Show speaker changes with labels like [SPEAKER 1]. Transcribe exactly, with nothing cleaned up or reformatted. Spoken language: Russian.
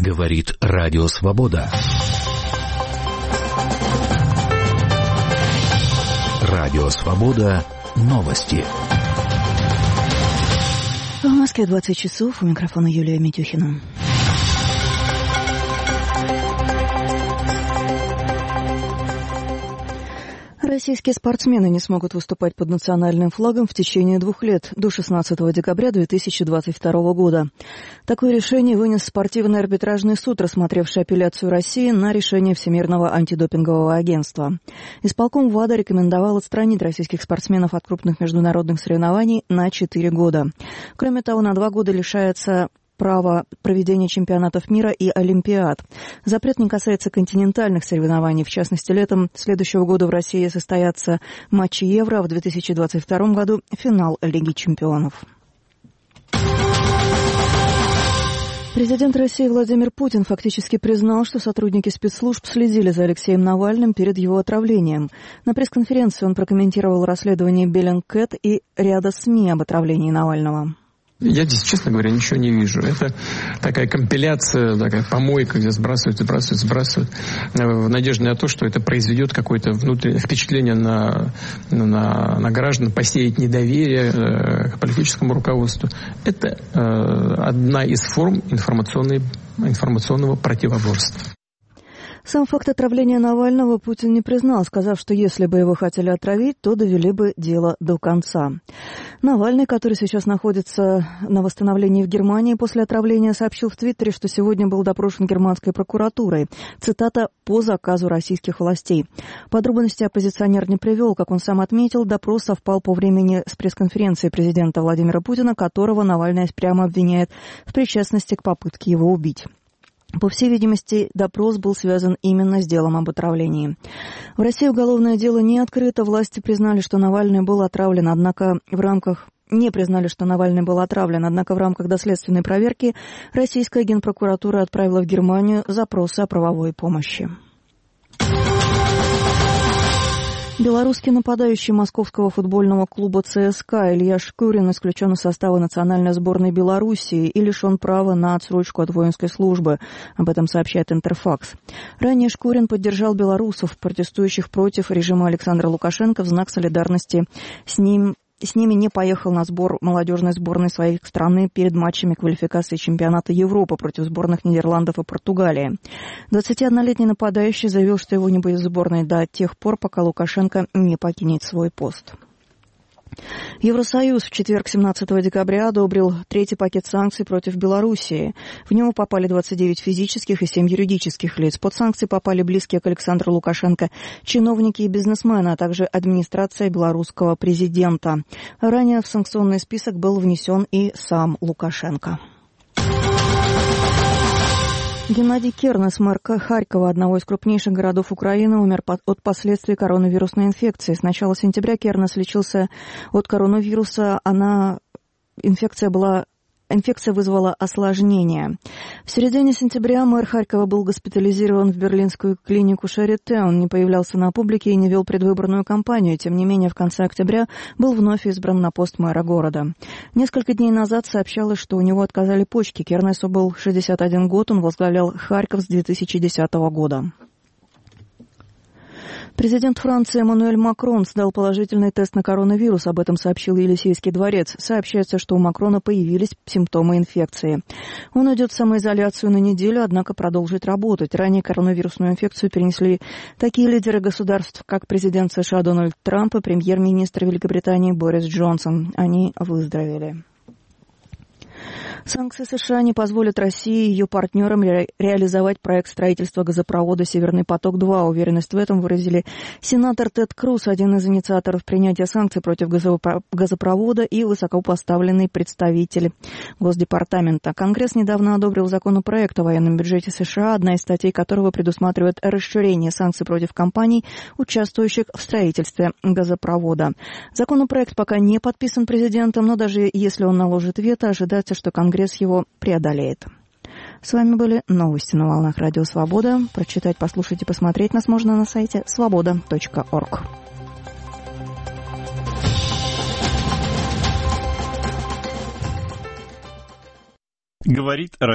[SPEAKER 1] Говорит Радио Свобода. Радио Свобода. Новости.
[SPEAKER 2] В Москве двадцать часов. У микрофона Юлия Митюхина. Российские спортсмены не смогут выступать под национальным флагом в течение двух лет, до шестнадцатого декабря две тысячи двадцать второго года. Такое решение вынес спортивный арбитражный суд, рассмотревший апелляцию России на решение Всемирного антидопингового агентства. Исполком ВАДА рекомендовал отстранить российских спортсменов от крупных международных соревнований на четыре года. Кроме того, на два года лишается право проведения чемпионатов мира и олимпиад. Запрет не касается континентальных соревнований. В частности, летом следующего года в России состоятся матчи Евро, а в две тысячи двадцать втором году финал Лиги чемпионов. Президент России Владимир Путин фактически признал, что сотрудники спецслужб следили за Алексеем Навальным перед его отравлением. На пресс-конференции он прокомментировал расследование Bellingcat и ряда СМИ об отравлении Навального.
[SPEAKER 3] Я здесь, честно говоря, ничего не вижу. Это такая компиляция, такая помойка, где сбрасывают, сбрасывают, сбрасывают, в надежде на то, что это произведет какое-то внутреннее впечатление на, на, на граждан, посеять недоверие э, к политическому руководству. Это э, одна из форм информационной, информационного противоборства.
[SPEAKER 2] Сам факт отравления Навального Путин не признал, сказав, что если бы его хотели отравить, то довели бы дело до конца. Навальный, который сейчас находится на восстановлении в Германии после отравления, сообщил в Твиттере, что сегодня был допрошен германской прокуратурой. Цитата: «по заказу российских властей». Подробности оппозиционер не привел. Как он сам отметил, допрос совпал по времени с пресс-конференцией президента Владимира Путина, которого Навальный прямо обвиняет в причастности к попытке его убить. По всей видимости, допрос был связан именно с делом об отравлении. В России уголовное дело не открыто. Власти признали, что Навальный был отравлен, однако в рамках... Не признали, что Навальный был отравлен, однако в рамках доследственной проверки российская генпрокуратура отправила в Германию запросы о правовой помощи. Белорусский нападающий московского футбольного клуба ЦСКА Илья Шкурин исключен из состава национальной сборной Белоруссии и лишен права на отсрочку от воинской службы. Об этом сообщает Интерфакс. Ранее Шкурин поддержал белорусов, протестующих против режима Александра Лукашенко, в знак солидарности с ним. С ними не поехал на сбор молодежной сборной своей страны перед матчами квалификации чемпионата Европы против сборных Нидерландов и Португалии. двадцатиоднолетний нападающий заявил, что его не будет в сборной до тех пор, пока Лукашенко не покинет свой пост. Евросоюз в четверг, семнадцатого декабря, одобрил третий пакет санкций против Белоруссии. В него попали двадцать девять физических и семь юридических лиц. Под санкции попали близкие к Александру Лукашенко чиновники и бизнесмены, а также администрация белорусского президента. Ранее в санкционный список был внесен и сам Лукашенко. Геннадий Кернес, мэр Харькова, одного из крупнейших городов Украины, умер от последствий коронавирусной инфекции. С начала сентября Кернес лечился от коронавируса. Она... Инфекция была... Инфекция вызвала осложнения. В середине сентября мэр Харькова был госпитализирован в берлинскую клинику Шарите. Он не появлялся на публике и не вел предвыборную кампанию. Тем не менее, в конце октября был вновь избран на пост мэра города. Несколько дней назад сообщалось, что у него отказали почки. Кернесу был шестьдесят один год, он возглавлял Харьков с две тысячи десятого года. Президент Франции Эммануэль Макрон сдал положительный тест на коронавирус. Об этом сообщил Елисейский дворец. Сообщается, что у Макрона появились симптомы инфекции. Он идет в самоизоляцию на неделю, однако продолжит работать. Ранее коронавирусную инфекцию перенесли такие лидеры государств, как президент США Дональд Трамп и премьер-министр Великобритании Борис Джонсон. Они выздоровели. Санкции США не позволят России и ее партнерам ре- реализовать проект строительства газопровода «Северный поток-два». Уверенность в этом выразили сенатор Тед Круз, один из инициаторов принятия санкций против газопро- газопровода, и высокопоставленный представитель Госдепартамента. Конгресс недавно одобрил законопроект о военном бюджете США, одна из статей которого предусматривает расширение санкций против компаний, участвующих в строительстве газопровода. Законопроект пока не подписан президентом, но даже если он наложит вето, ожидается, что Конгресс Конгресс его преодолеет. С вами были новости на волнах Радио Свобода. Прочитать, послушать и посмотреть нас можно на сайте свобода точка орг.
[SPEAKER 4] Говорит